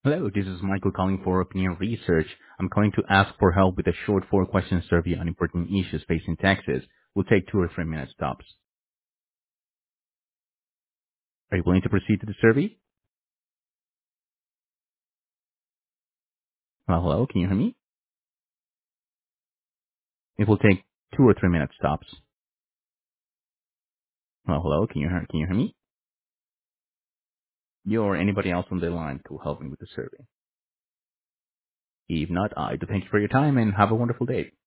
Hello, this is Michael calling for Opinion Research. I'm calling to ask for help with a short four-question survey on important issues facing Texas. Will take 2 or 3 minutes tops. Are you willing to proceed to the survey? Hello, can you hear me? It will take 2 or 3 minutes tops. Hello, can you hear me? You or anybody else on the line could help me with the survey. If not, I do thank you for your time and have a wonderful day.